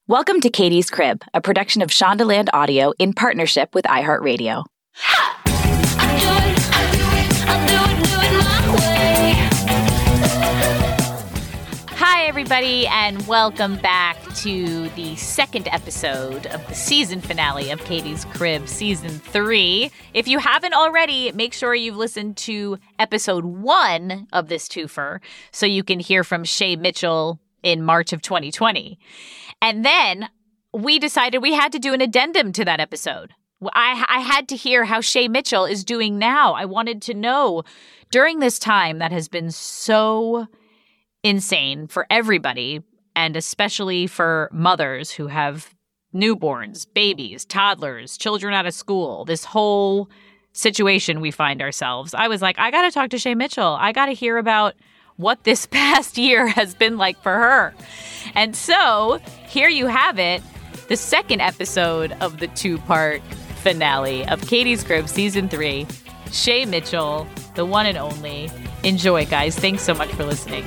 Welcome to Katie's Crib, a production of Shondaland Audio in partnership with iHeartRadio. Hi, everybody, and welcome back to the second episode of the season finale of Katie's Crib, Season 3. If you haven't already, make sure you've listened to episode 1 of this twofer so you can hear from Shay Mitchell in March of 2020. And then we decided we had to do an addendum to that episode. I had to hear how Shay Mitchell is doing now. I wanted to know during this time that has been so insane for everybody, and especially for mothers who have newborns, babies, toddlers, children out of school, this whole situation we find ourselves. I was like, I got to talk to Shay Mitchell. I got to hear about what this past year has been like for her. And so here you have it, the second episode of the two-part finale of Katie's Crib Season 3. Shay Mitchell, the one and only. Enjoy, guys. Thanks so much for listening.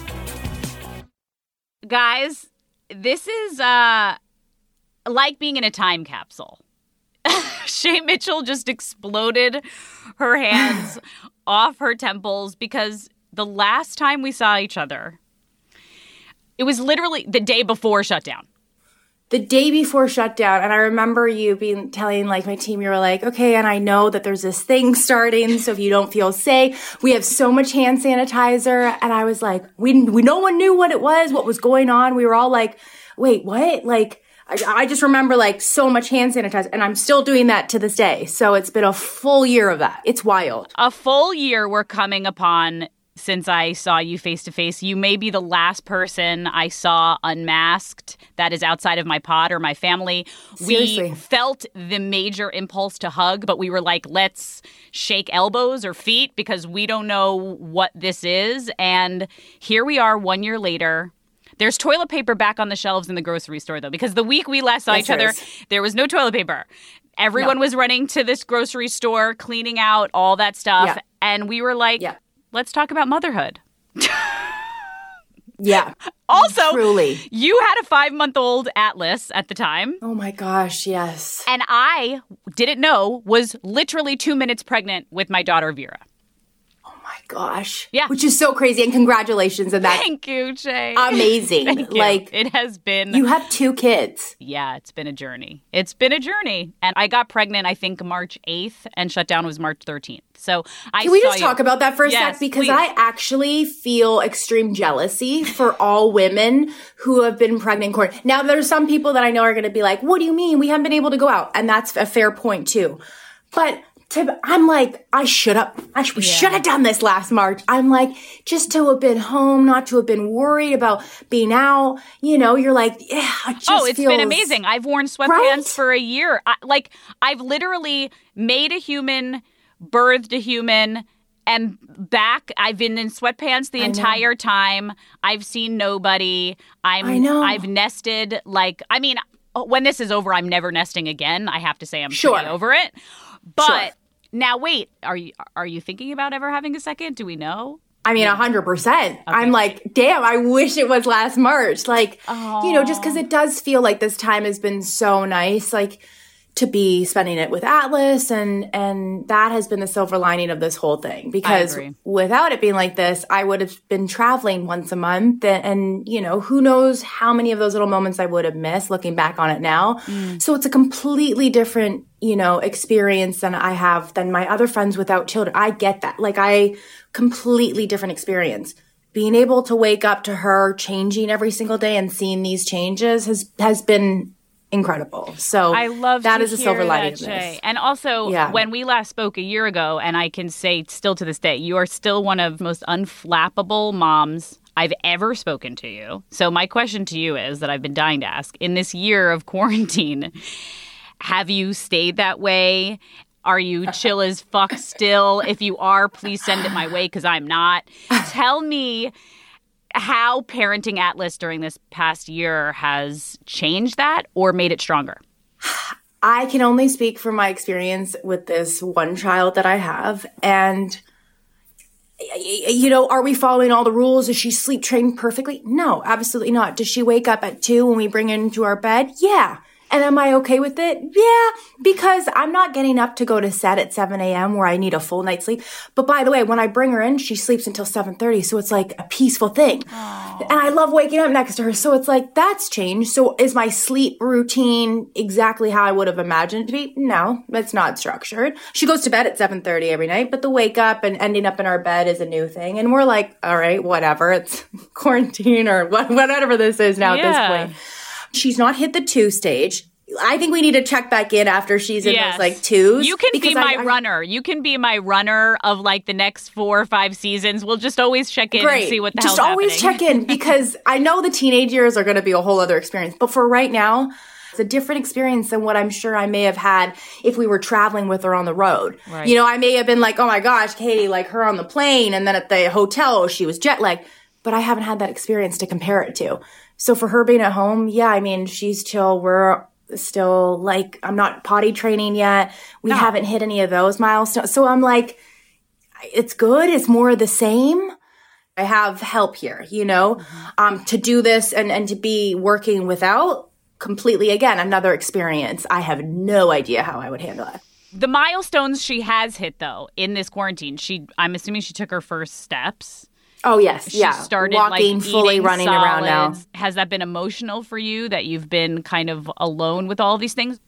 Guys, this is like being in a time capsule. Shay Mitchell just exploded her hands off her temples because the last time we saw each other, it was literally the day before shutdown. The day before shutdown. And I remember you telling like my team, you were like, okay, and I know that there's this thing starting. So if you don't feel safe, we have so much hand sanitizer. And I was like, we no one knew what it was, what was going on. We were all like, wait, what? Like, I just remember like so much hand sanitizer, and I'm still doing that to this day. So it's been a full year of that. It's wild. A full year we're coming upon since I saw you face to face. You may be the last person I saw unmasked that is outside of my pod or my family. Seriously. We felt the major impulse to hug, but we were like, let's shake elbows or feet because we don't know what this is. And here we are 1 year later. There's toilet paper back on the shelves in the grocery store, though, because the week we last saw each other, there was no toilet paper. Everyone was running to this grocery store, cleaning out all that stuff. Yeah. And we were like, let's talk about motherhood. Yeah. Also, truly. You had a 5-month-old Atlas at the time. Oh my gosh, yes. And I didn't know was literally 2 minutes pregnant with my daughter, Vera. Oh my gosh. Yeah. Which is so crazy. And congratulations on that. Thank you, Shay. Amazing. Thank you. Like, it has been. You have 2 kids. Yeah, it's been a journey. It's been a journey. And I got pregnant, I think, March 8th, and shutdown was March 13th. So Can we just talk about that for a sec? Because please. I actually feel extreme jealousy for all women who have been pregnant in quarantine. Now, there's some people that I know are going to be like, what do you mean? We haven't been able to go out. And that's a fair point, too. But I'm like, we should have done this last March. I'm like, just to have been home, not to have been worried about being out. You know, you're like, yeah, it's been amazing. I've worn sweatpants for a year. I've literally made a human, birthed a human, and back. I've been in sweatpants the entire time. I've seen nobody. I know. I've nested when this is over, I'm never nesting again. I have to say I'm pretty over it. But now, wait, are you thinking about ever having a second? Do we know? I mean, 100%. Okay. I'm like, damn, I wish it was last March. Like, just because it does feel like this time has been so nice, like to be spending it with Atlas. And that has been the silver lining of this whole thing. Because without it being like this, I would have been traveling once a month. And who knows how many of those little moments I would have missed looking back on it now. So it's a completely different experience than my other friends without children. I get that. Like completely different experience. Being able to wake up to her changing every single day and seeing these changes has been incredible. So I love that is a silver lining of this. And also, when we last spoke a year ago, and I can say still to this day, you are still one of the most unflappable moms I've ever spoken to you. So my question to you is that I've been dying to ask, in this year of quarantine, have you stayed that way? Are you chill as fuck still? If you are, please send it my way because I'm not. Tell me how parenting Atlas during this past year has changed that or made it stronger. I can only speak from my experience with this one child that I have. And you know, are we following all the rules? Is she sleep trained perfectly? No, absolutely not. Does she wake up at 2 when we bring her into our bed? Yeah. And am I okay with it? Yeah, because I'm not getting up to go to set at 7 a.m. where I need a full night's sleep. But by the way, when I bring her in, she sleeps until 7:30. So it's like a peaceful thing. Aww. And I love waking up next to her. So it's like, that's changed. So is my sleep routine exactly how I would have imagined it to be? No, it's not structured. She goes to bed at 7:30 every night, but the wake up and ending up in our bed is a new thing. And we're like, all right, whatever. It's quarantine or whatever this is now at this point. She's not hit the 2 stage. I think we need to check back in after she's in those like 2s. You can be my runner. You can be my runner of like the next 4 or 5 seasons. We'll just always check in and see what the hell's happening. Just always check in because I know the teenage years are going to be a whole other experience. But for right now, it's a different experience than what I'm sure I may have had if we were traveling with her on the road. Right. You know, I may have been like, oh my gosh, Katie, like her on the plane. And then at the hotel, she was jet lagged. But I haven't had that experience to compare it to. So for her being at home, yeah, I mean, she's chill. We're still like, I'm not potty training yet. We haven't hit any of those milestones. So I'm like, it's good. It's more of the same. I have help here, you know, to do this and to be working without completely, again, another experience. I have no idea how I would handle it. The milestones she has hit, though, in this quarantine, I'm assuming she took her first steps. Oh, yes. She started walking, fully running solids. around now. Has that been emotional for you that you've been kind of alone with all these things?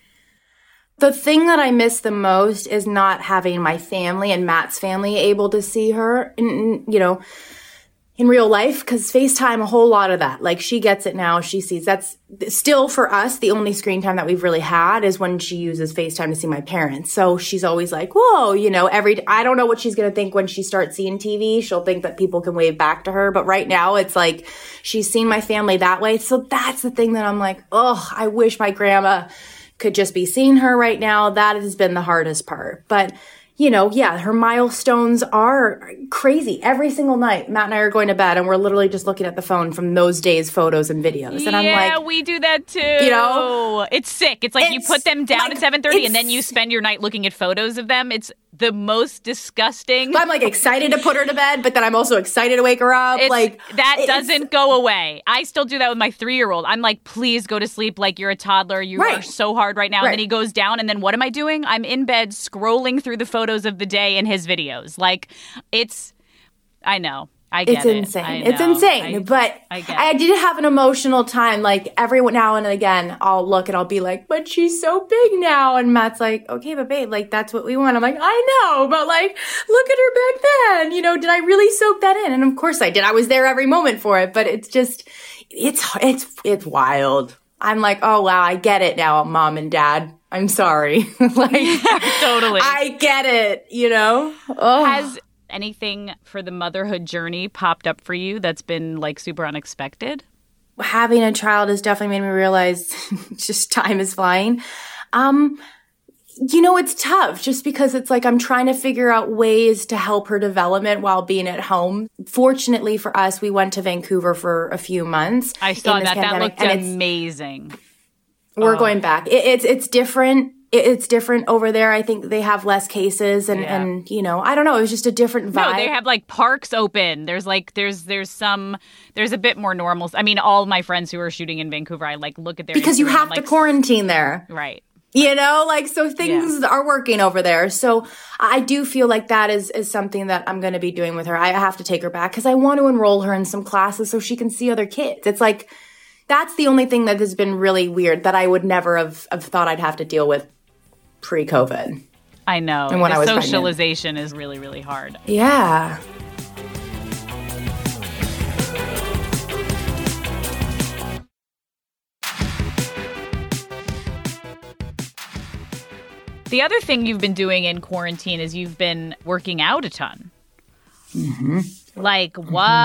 The thing that I miss the most is not having my family and Matt's family able to see her, you know, in real life, because FaceTime, a whole lot of that. Like, she gets it now. She sees. That's still, for us, the only screen time that we've really had is when she uses FaceTime to see my parents. So she's always like, whoa, you know, I don't know what she's going to think when she starts seeing TV. She'll think that people can wave back to her. But right now, it's like she's seen my family that way. So that's the thing that I'm like, oh, I wish my grandma could just be seeing her right now. That has been the hardest part. But you know, yeah, her milestones are crazy. Every single night, Matt and I are going to bed, and we're literally just looking at the phone from those days' photos and videos. And I'm like, yeah, we do that too. You know, it's sick. It's like you put them down at 7:30, and then you spend your night looking at photos of them. It's the most disgusting. I'm like excited to put her to bed, but then I'm also excited to wake her up. That doesn't go away. I still do that with my 3-year-old. I'm like, please go to sleep like you're a toddler. You are so hard right now. And then he goes down, and then what am I doing? I'm in bed scrolling through the photos of the day and his videos. Like, I know. I get it. Insane. It's insane. But I did have an emotional time. Like, every now and again, I'll look and I'll be like, but she's so big now. And Matt's like, okay, but babe, like, that's what we want. I'm like, I know, but like, look at her back then. You know, did I really soak that in? And of course I did. I was there every moment for it. But it's just, it's wild. I'm like, oh, wow, I get it now, Mom and Dad. I'm sorry. Like, totally. I get it, you know? Oh. Has anything for the motherhood journey popped up for you that's been like super unexpected? Having a child has definitely made me realize just time is flying. You know, it's tough just because it's like I'm trying to figure out ways to help her development while being at home. Fortunately for us, we went to Vancouver for a few months. I saw that. That looked amazing. We're going back. It's different. It's different over there. I think they have less cases and you know, I don't know. It was just a different vibe. No, they have like parks open. There's like, there's a bit more normal. I mean, all my friends who are shooting in Vancouver, I like look at their because Instagram, you have to quarantine there. Right. You know, like, so things are working over there. So I do feel like that is something that I'm going to be doing with her. I have to take her back because I want to enroll her in some classes so she can see other kids. It's like, that's the only thing that has been really weird that I would never have thought I'd have to deal with pre-COVID. I know. And when I was socialization is really, really hard. Yeah. The other thing you've been doing in quarantine is you've been working out a ton. Mm-hmm. Like,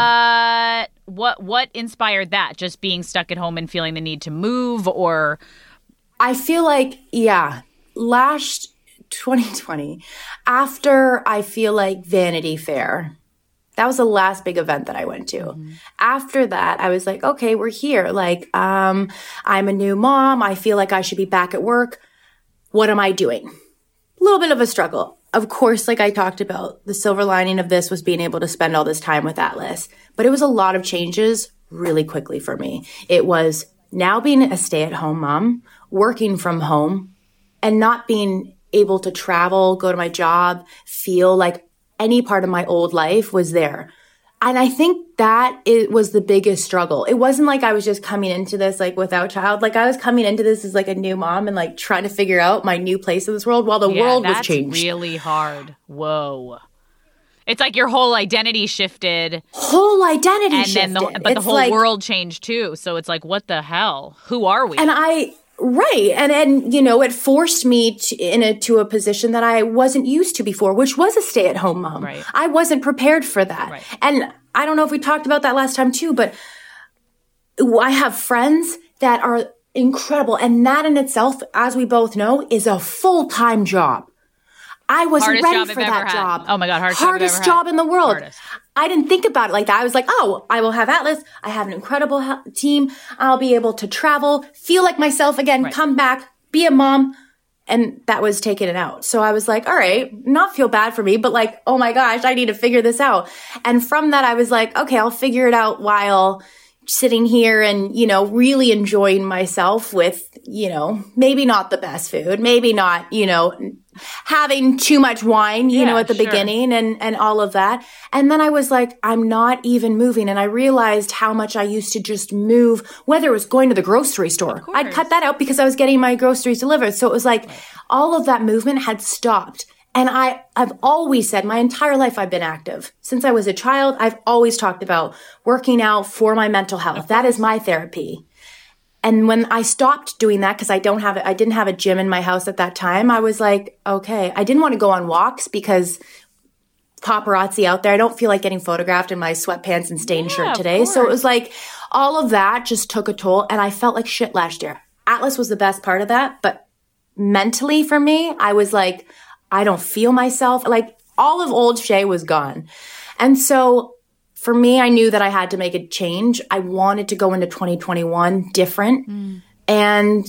what inspired that? Just being stuck at home and feeling the need to move, or? I feel like, last 2020, after I feel like Vanity Fair, that was the last big event that I went to. Mm-hmm. After that, I was like, okay, we're here. Like, I'm a new mom. I feel like I should be back at work. What am I doing? A little bit of a struggle. of course, like I talked about, the silver lining of this was being able to spend all this time with Atlas. But it was a lot of changes really quickly for me. It was now being a stay-at-home mom, working from home, and not being able to travel, go to my job, feel like any part of my old life was there. And I think that it was the biggest struggle. It wasn't like I was just coming into this like without child. Like I was coming into this as like a new mom and like trying to figure out my new place in this world while the world was changed. That's really hard. Whoa. It's like your whole identity shifted. Whole identity shifted. But the whole world changed too. So it's like, what the hell? Who are we? Right. And you know, it forced me to a position that I wasn't used to before, which was a stay-at-home mom. Right. I wasn't prepared for that. Right. And I don't know if we talked about that last time too, but I have friends that are incredible. And that in itself, as we both know, is a full-time job. I wasn't ready for that job. Oh my God, hardest job in the world. I didn't think about it like that. I was like, oh, I will have Atlas. I have an incredible team. I'll be able to travel, feel like myself again, come back, be a mom. And that was taking it out. So I was like, all right, not feel bad for me, but like, oh my gosh, I need to figure this out. And from that, I was like, okay, I'll figure it out while sitting here and, you know, really enjoying myself with, you know, maybe not the best food, maybe not, you know, having too much wine, you know, at the beginning and all of that. And then I was like, I'm not even moving. And I realized how much I used to just move, whether it was going to the grocery store. I'd cut that out because I was getting my groceries delivered. So it was like all of that movement had stopped. And I've always said my entire life I've been active. Since I was a child, I've always talked about working out for my mental health. That is my therapy. And when I stopped doing that, because I didn't have a gym in my house at that time, I was like, okay, I didn't want to go on walks because paparazzi out there. I don't feel like getting photographed in my sweatpants and stained shirt today. So it was like all of that just took a toll and I felt like shit last year. Atlas was the best part of that. But mentally for me, I was like, I don't feel myself. Like all of old Shay was gone. And so for me, I knew that I had to make a change. I wanted to go into 2021 different. And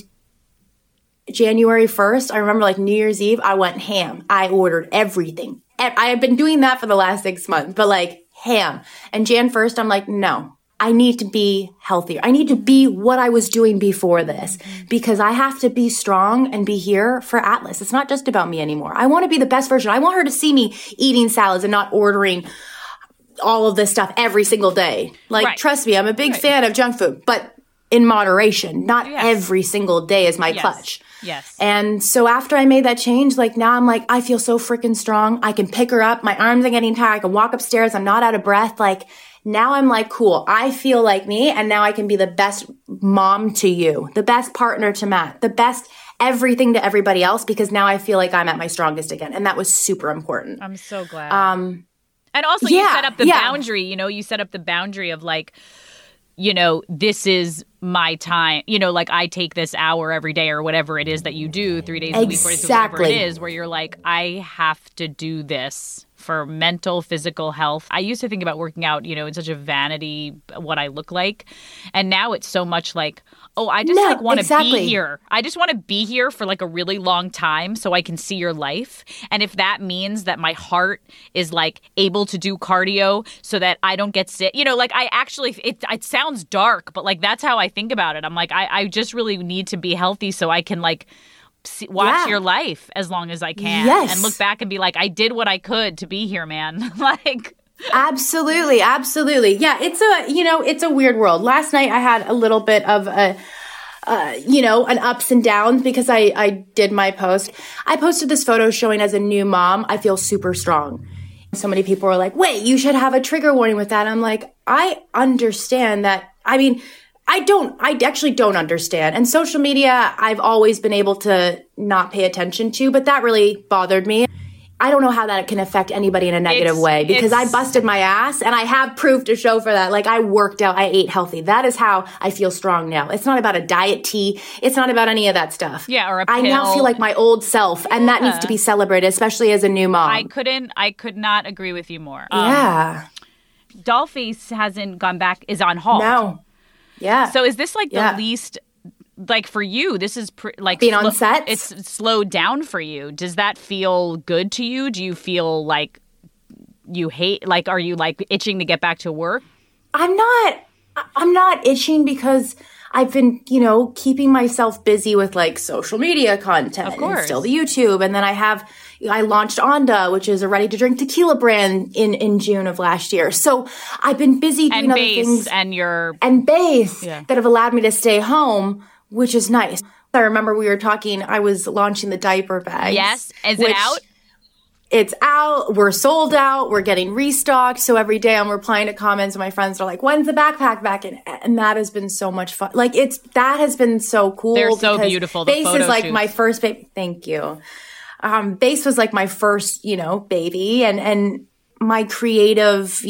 January 1st, I remember like New Year's Eve, I went ham. I ordered everything. I had been doing that for the last 6 months, but like ham. And Jan 1st, I'm like, no, I need to be healthier. I need to be what I was doing before this because I have to be strong and be here for Atlas. It's not just about me anymore. I want to be the best version. I want her to see me eating salads and not ordering all of this stuff every single day. Like, trust me, I'm a big fan of junk food, but in moderation, not every single day is my clutch. Yes. And so after I made that change, like now I'm like, I feel so freaking strong. I can pick her up. My arms are getting tired. I can walk upstairs. I'm not out of breath. Like now I'm like, cool. I feel like me. And now I can be the best mom to you, the best partner to Matt, the best everything to everybody else, because now I feel like I'm at my strongest again. And that was super important. I'm so glad. And also you set up the boundary, you know, you set up the boundary of like, you know, this is my time, you know, like I take this hour every day or whatever it is that you do 3 days a week, 4 days a week, whatever it is, where you're like, I have to do this for mental, physical health. I used to think about working out, you know, in such a vanity, what I look like. And now it's so much like, oh, I just want to be here. I just want to be here for like a really long time so I can see your life. And if that means that my heart is like able to do cardio so that I don't get sick, you know, like I actually, it sounds dark, but like that's how I think about it. I'm like, I just really need to be healthy so I can like watch your life as long as I can and look back and be like, I did what I could to be here, man. Like, absolutely. Yeah, it's a weird world. Last night I had a little bit of an ups and downs because I did my post. I posted this photo showing as a new mom, I feel super strong. So many people were like, wait, you should have a trigger warning with that. I'm like, I understand that. I mean, I actually don't understand. And social media, I've always been able to not pay attention to, but that really bothered me. I don't know how that can affect anybody in a negative way because I busted my ass and I have proof to show for that. Like I worked out, I ate healthy. That is how I feel strong now. It's not about a diet tea. It's not about any of that stuff. Yeah, or a pill. I now feel like my old self and that needs to be celebrated, especially as a new mom. I could not agree with you more. Dollface hasn't gone back, is on hold. No. Yeah. So is this like the least like for you, this is like being on set. It's slowed down for you. Does that feel good to you? Do you feel like you hate, like, are you like itching to get back to work? I'm not itching because I've been, keeping myself busy with like social media content, of course, and still the YouTube. And then I launched Onda, which is a ready to drink tequila brand in June of last year. So I've been busy doing other things and Base that have allowed me to stay home, which is nice. I remember we were talking, I was launching the diaper bag. Yes. Is it out? It's out. We're sold out. We're getting restocked. So every day I'm replying to comments and my friends are like, when's the backpack back? And that has been so much fun. Like that has been so cool. They're so beautiful. Base is like my first baby. Thank you. Base was like my first, baby and my creative,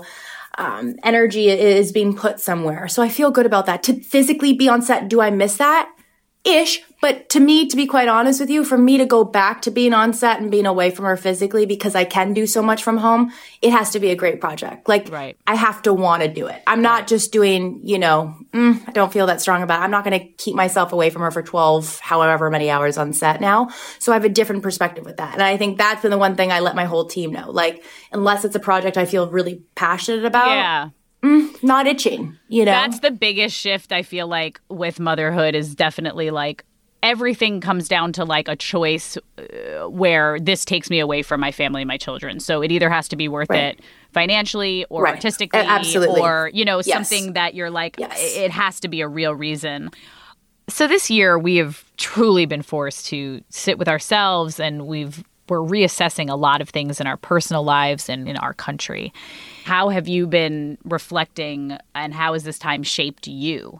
energy is being put somewhere. So I feel good about that. To physically be on set, do I miss that? Ish. But to me, to be quite honest with you, for me to go back to being on set and being away from her physically because I can do so much from home, it has to be a great project. Like, right. I have to want to do it. I'm not just doing, I don't feel that strong about it. I'm not going to keep myself away from her for 12, however many hours on set now. So I have a different perspective with that. And I think that's been the one thing I let my whole team know. Like, unless it's a project I feel really passionate about. Not itching, That's the biggest shift I feel like with motherhood is definitely like everything comes down to like a choice where this takes me away from my family and my children. So it either has to be worth it financially or artistically Absolutely. or, something that you're like, it has to be a real reason. So this year we have truly been forced to sit with ourselves and we're reassessing a lot of things in our personal lives and in our country. How have you been reflecting and how has this time shaped you?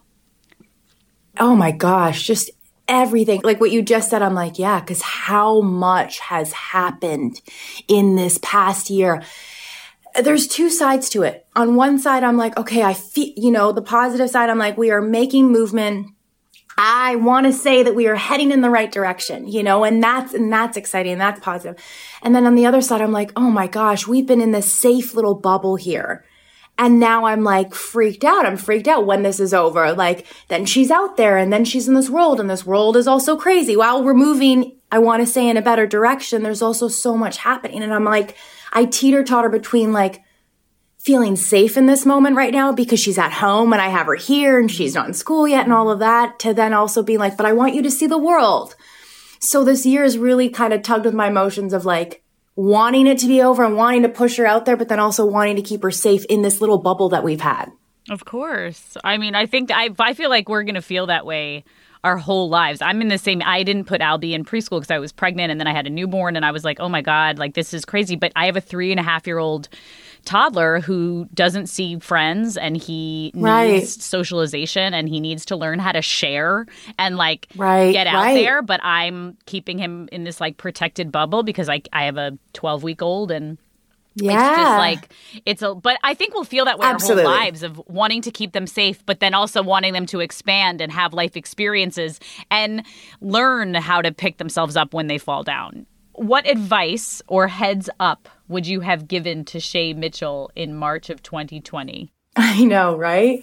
Oh my gosh, just everything. Like what you just said, I'm like, yeah, because how much has happened in this past year. There's two sides to it. On one side, I'm like, okay, I feel, the positive side, I'm like, we are making movement. I want to say that we are heading in the right direction, and that's exciting and that's positive. And then on the other side, I'm like, oh my gosh, we've been in this safe little bubble here. And now I'm like freaked out. I'm freaked out when this is over. Like then she's out there and then she's in this world and this world is also crazy. While we're moving, I want to say in a better direction, there's also so much happening. And I'm like, I teeter-totter between like, feeling safe in this moment right now because she's at home and I have her here and she's not in school yet and all of that, to then also being like, but I want you to see the world. So this year has really kind of tugged with my emotions of like wanting it to be over and wanting to push her out there, but then also wanting to keep her safe in this little bubble that we've had. Of course. I mean, I think I feel like we're going to feel that way our whole lives. I'm in the same, I didn't put Albie in preschool because I was pregnant and then I had a newborn and I was like, oh my God, like this is crazy. But I have a 3.5-year-old toddler who doesn't see friends and he needs socialization and he needs to learn how to share and like get out there. But I'm keeping him in this like protected bubble because I have a 12-week-old and it's just like, but I think we'll feel that way our whole lives of wanting to keep them safe, but then also wanting them to expand and have life experiences and learn how to pick themselves up when they fall down. What advice or heads up would you have given to Shay Mitchell in March of 2020? I know, right?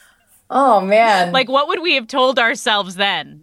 Oh, man. Like, what would we have told ourselves then?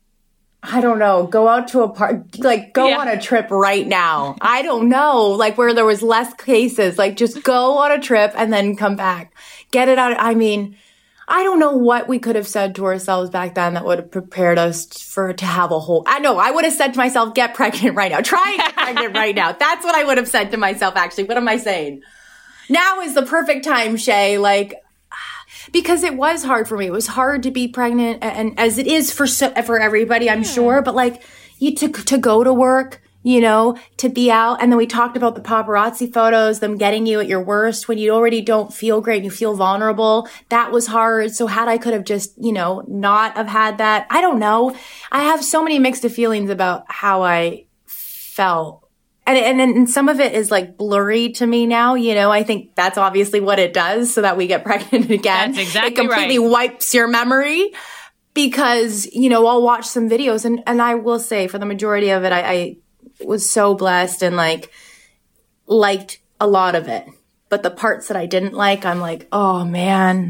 I don't know. Go out to a park, like go on a trip right now. I don't know, like where there was less cases, like just go on a trip and then come back. Get it out. I mean, I don't know what we could have said to ourselves back then that would have prepared us to have a whole, I know, I would have said to myself, get pregnant right now. Try and get pregnant right now. That's what I would have said to myself, actually. What am I saying? Now is the perfect time, Shay. Like, because it was hard for me. It was hard to be pregnant, and as it is for everybody, I'm sure. But like, you to go to work, to be out, and then we talked about the paparazzi photos, them getting you at your worst when you already don't feel great and you feel vulnerable. That was hard. So had I could have just, not have had that, I don't know. I have so many mixed feelings about how I felt. And some of it is like blurry to me now, I think that's obviously what it does so that we get pregnant again. That's exactly it completely wipes your memory because, I'll watch some videos and I will say for the majority of it, I was so blessed and like liked a lot of it. But the parts that I didn't like, I'm like, oh man,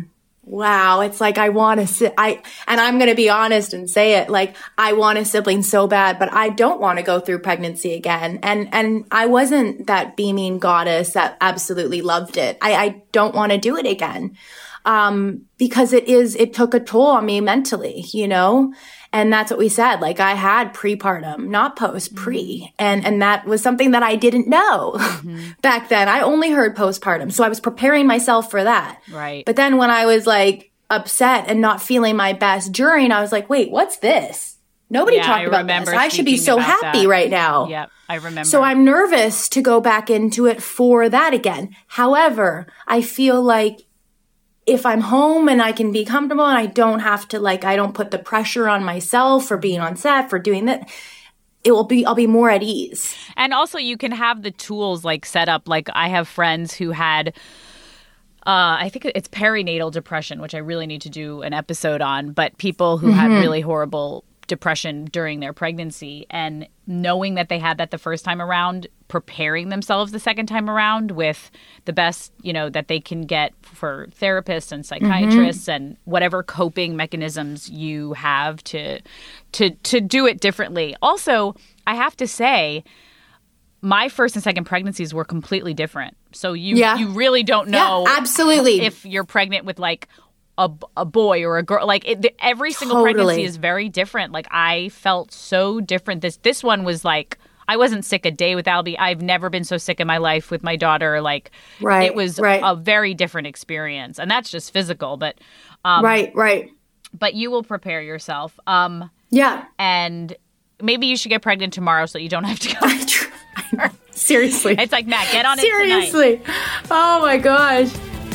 wow, it's like I want and I'm going to be honest and say it, like I want a sibling so bad, but I don't want to go through pregnancy again. And I wasn't that beaming goddess that absolutely loved it. I don't want to do it again. Because it took a toll on me mentally, and that's what we said. Like I had prepartum, not post, pre. And that was something that I didn't know back then. I only heard postpartum. So I was preparing myself for that. Right. But then when I was like upset and not feeling my best during, I was like, wait, what's this? Nobody talked about this. I should be so happy right now. Yep, I remember. So I'm nervous to go back into it for that again. However, I feel like if I'm home and I can be comfortable and I don't have to I don't put the pressure on myself for being on set, for doing that, I'll be more at ease. And also you can have the tools set up. Like I have friends who had, I think it's perinatal depression, which I really need to do an episode on, but people who had really horrible depression during their pregnancy, and knowing that they had that the first time around, preparing themselves the second time around with the best, that they can get for therapists and psychiatrists and whatever coping mechanisms you have to do it differently. Also, I have to say, my first and second pregnancies were completely different. So you really don't know absolutely if you're pregnant with a boy or a girl. Every single pregnancy is very different. I felt so different. This one was I wasn't sick a day with Albie. I've never been so sick in my life with my daughter. It was a very different experience, and that's just physical. But right. But you will prepare yourself. And maybe you should get pregnant tomorrow so you don't have to go. Seriously, it's like, Matt, get on it tonight. Seriously, oh my gosh.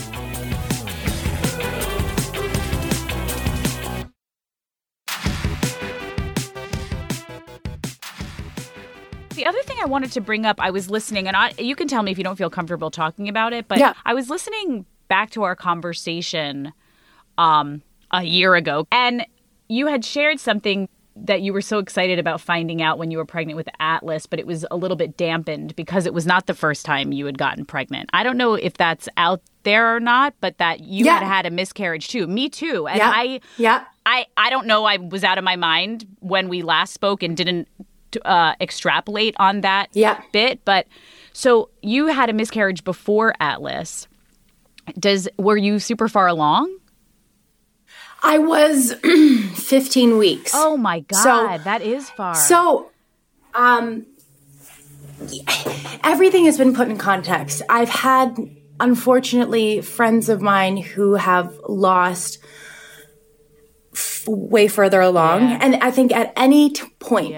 The other thing I wanted to bring up, I was listening, and you can tell me if you don't feel comfortable talking about it, but I was listening back to our conversation a year ago, and you had shared something that you were so excited about finding out when you were pregnant with Atlas, but it was a little bit dampened because it was not the first time you had gotten pregnant. I don't know if that's out there or not, but that you had a miscarriage too. Me too. And I don't know. I was out of my mind when we last spoke and didn't extrapolate on that bit. But so you had a miscarriage before Atlas. Were you super far along? I was 15 weeks. Oh my God, that is far. So, everything has been put in context. I've had, unfortunately, friends of mine who have lost way further along. And I think at any point,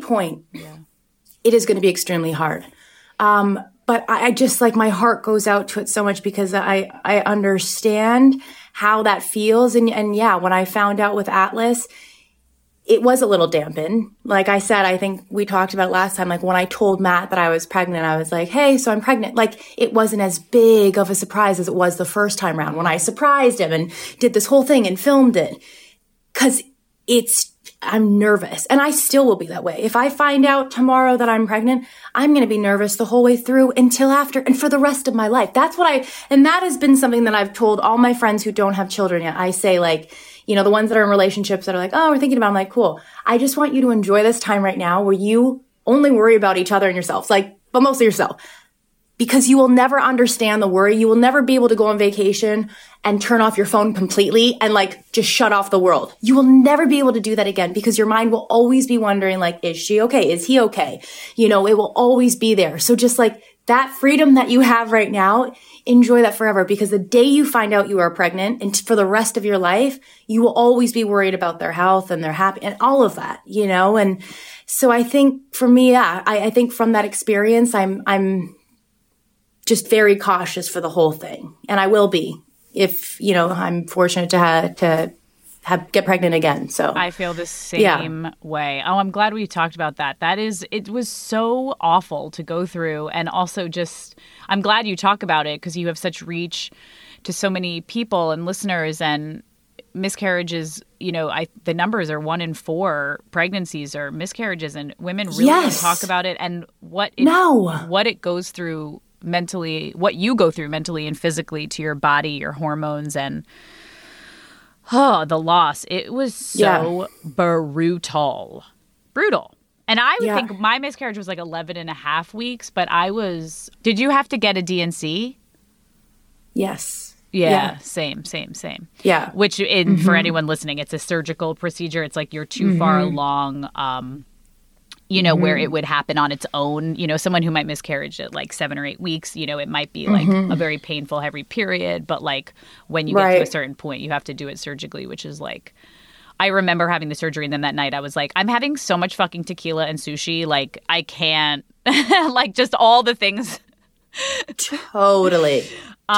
it is going to be extremely hard. But I just my heart goes out to it so much because I understand how that feels. And when I found out with Atlas, it was a little dampened. Like I said, I think we talked about it last time. When I told Matt that I was pregnant, I was like, hey, so I'm pregnant. It wasn't as big of a surprise as it was the first time around when I surprised him and did this whole thing and filmed it. 'Cause I'm nervous, and I still will be that way. If I find out tomorrow that I'm pregnant, I'm going to be nervous the whole way through until after and for the rest of my life. That's what and that has been something that I've told all my friends who don't have children yet. I say the ones that are in relationships that are oh, we're thinking about it. I'm like, cool. I just want you to enjoy this time right now where you only worry about each other and yourselves, but mostly yourself. Because you will never understand the worry. You will never be able to go on vacation and turn off your phone completely and just shut off the world. You will never be able to do that again because your mind will always be wondering is she okay? Is he okay? It will always be there. So just that freedom that you have right now, enjoy that forever because the day you find out you are pregnant and for the rest of your life, you will always be worried about their health and their happy and all of that, and so I think for me, I think from that experience, I'm just very cautious for the whole thing. And I will be if, I'm fortunate to get pregnant again. So I feel the same way. Oh, I'm glad we talked about that. It was so awful to go through. And also I'm glad you talk about it because you have such reach to so many people and listeners, and miscarriages, the numbers are 1 in 4 pregnancies are miscarriages, and women really don't talk about it and what it goes through mentally, what you go through mentally and physically to your body, your hormones, and Oh, the loss. It was so brutal. Brutal. And I would think my miscarriage was like 11 and a half weeks, but did you have to get a DNC? Yes. Yeah. Same. Yeah. Which for anyone listening, it's a surgical procedure. It's like you're too far along, where it would happen on its own. Someone who might miscarriage at like 7 or 8 weeks, it might be like a very painful, heavy period. But like when you get to a certain point, you have to do it surgically, which is like, I remember having the surgery. And then that night I was like, I'm having so much fucking tequila and sushi. Like I can't, like just all the things. Totally.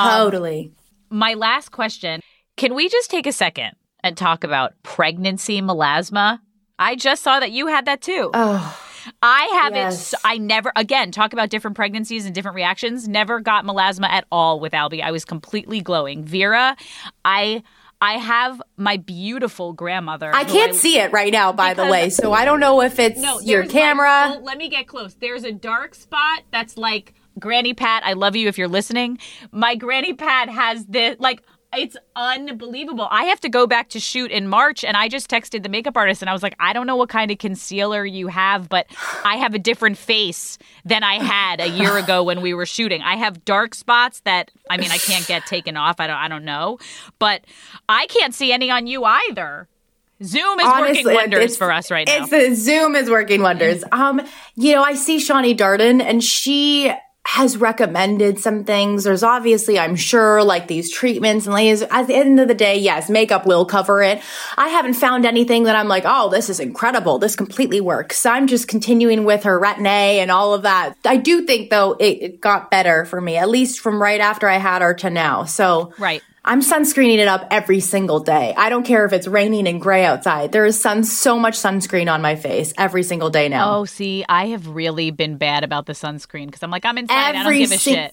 My last question, can we just take a second and talk about pregnancy melasma? I just saw that you had that too. Oh, I have it. I never, again, talk about different pregnancies and different reactions. Never got melasma at all with Albie. I was completely glowing. Vera, I have my beautiful grandmother. I can't see it right now, by the way. So I don't know if it's your camera. Well, let me get close. There's a dark spot that's like Granny Pat. I love you if you're listening. My Granny Pat has this, like, it's unbelievable. I have to go back to shoot in March, and I just texted the makeup artist, and I was like, I don't know what kind of concealer you have, but I have a different face than I had a year ago when we were shooting. I have dark spots that, I can't get taken off. I don't know. But I can't see any on you either. Zoom is working wonders for us right now. Zoom is working wonders. I see Shawnee Darden, and she has recommended some things. There's obviously, I'm sure, like these treatments and lasers. At the end of the day, yes, makeup will cover it. I haven't found anything that I'm like, oh, this is incredible. This completely works. So I'm just continuing with her Retin-A and all of that. I do think, though, it got better for me, at least from right after I had her to now. So right. I'm sunscreening it up every single day. I don't care if it's raining and gray outside. There is so much sunscreen on my face every single day now. Oh, see, I have really been bad about the sunscreen because I'm like, I'm inside. I don't give a shit.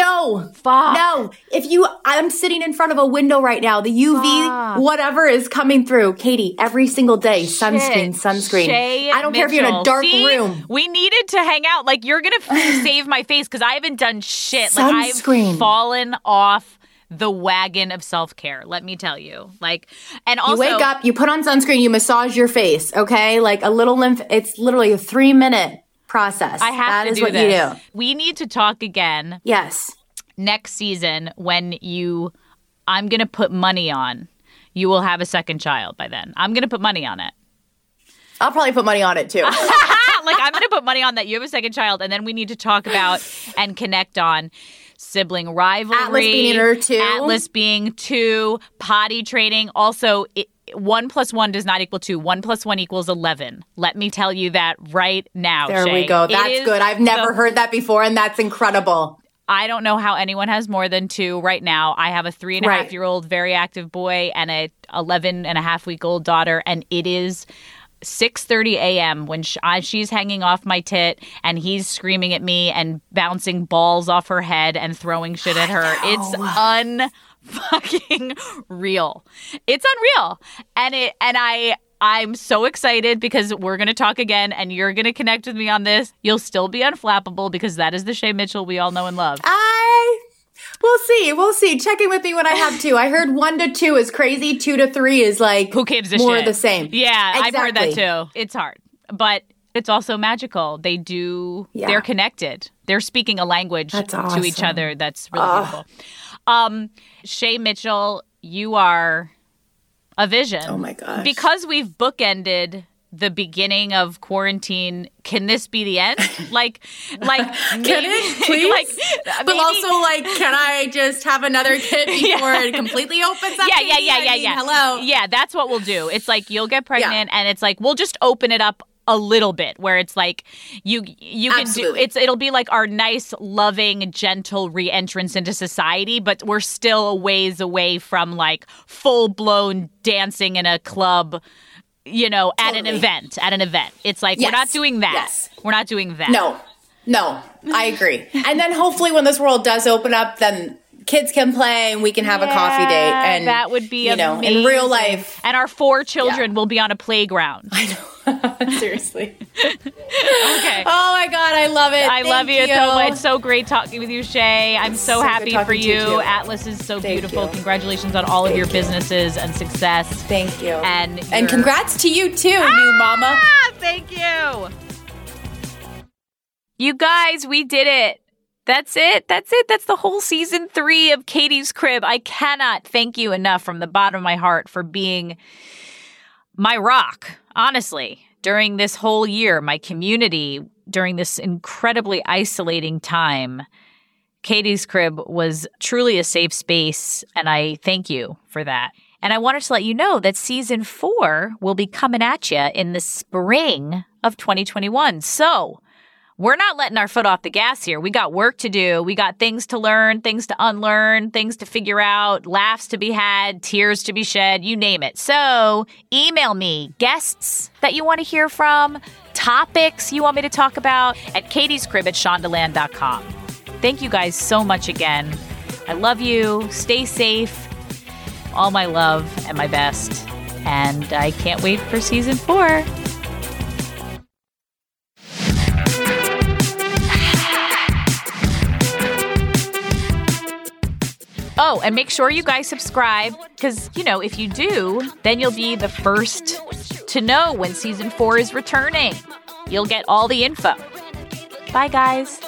No. I'm sitting in front of a window right now. The UV, whatever is coming through. Katie, every single day, sunscreen. Shay I don't care if you're in a dark room. We needed to hang out. Like, you're going to save my face because I haven't done shit. Sunscreen. Like, I've fallen off the wagon of self-care, let me tell you. Like, and also, you wake up, you put on sunscreen, you massage your face, okay? Like a little it's literally a 3-minute process. I have to do what this. You do. We need to talk again. Yes. Next season when I'm going to put money on, you will have a second child by then. I'm going to put money on it. I'll probably put money on it too. Like, I'm going to put money on that you have a second child, and then we need to talk about and connect on sibling rivalry. Atlas being 2, potty training. Also, 1 + 1 does not equal 2. 1 + 1 = 11. Let me tell you that right now, There Shay. we go. That's good. I've never heard that before, and that's incredible. I don't know how anyone has more than 2 right now. I have a 3.5-year-old very active boy and a 11.5-week-old daughter, and it is 6:30 a.m. when she's hanging off my tit and he's screaming at me and bouncing balls off her head and throwing shit at her. It's unfucking real. It's unreal. And I'm so excited because we're going to talk again and you're going to connect with me on this. You'll still be unflappable because that is the Shay Mitchell we all know and love. We'll see. Check in with me when I have 2. I heard 1 to 2 is crazy. 2 to 3 is like who gives a more shit? Of the same. Yeah, exactly. I've heard that too. It's hard, but it's also magical. They're connected. They're speaking a language to each other. That's really beautiful. Shay Mitchell, you are a vision. Oh my gosh. Because we've bookended the beginning of quarantine, can this be the end? Like, can it, please? But also, can I just have another kid before it completely opens up? Yeah. Hello. Yeah, that's what we'll do. It's like you'll get pregnant, and it's like we'll just open it up a little bit, where it's like you can do it'll be like our nice, loving, gentle re-entrance into society, but we're still a ways away from like full blown dancing in a club. At an event. It's like, we're not doing that. Yes. We're not doing that. No, I agree. And then hopefully when this world does open up, then kids can play and we can have a coffee date. And that would be amazing. In real life. And our 4 children will be on a playground. I know. Seriously. Okay. Oh my God, I love it. I love you so much. It's so great talking with you, Shay. I'm so happy for you. Atlas is so beautiful. Congratulations on all of your businesses and success. Thank you. And congrats to you too, new mama. Thank you. You guys, we did it. That's it. That's the whole season 3 of Katie's Crib. I cannot thank you enough from the bottom of my heart for being my rock, honestly, during this whole year, my community, during this incredibly isolating time. Katie's Crib was truly a safe space, and I thank you for that. And I wanted to let you know that season 4 will be coming at you in the spring of 2021. So we're not letting our foot off the gas here. We got work to do. We got things to learn, things to unlearn, things to figure out, laughs to be had, tears to be shed, you name it. So email me guests that you want to hear from, topics you want me to talk about at katiescrib@shondaland.com. Thank you guys so much again. I love you. Stay safe. All my love and my best. And I can't wait for season 4. Oh, and make sure you guys subscribe because, if you do, then you'll be the first to know when season 4 is returning. You'll get all the info. Bye, guys.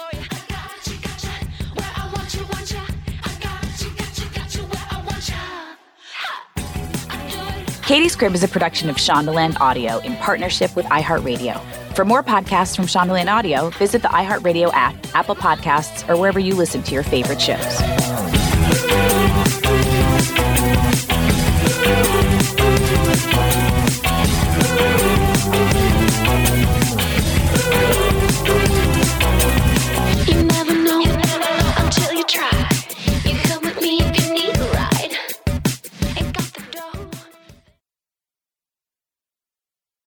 Katie's Crib is a production of Shondaland Audio in partnership with iHeartRadio. For more podcasts from Shondaland Audio, visit the iHeartRadio app, Apple Podcasts, or wherever you listen to your favorite shows.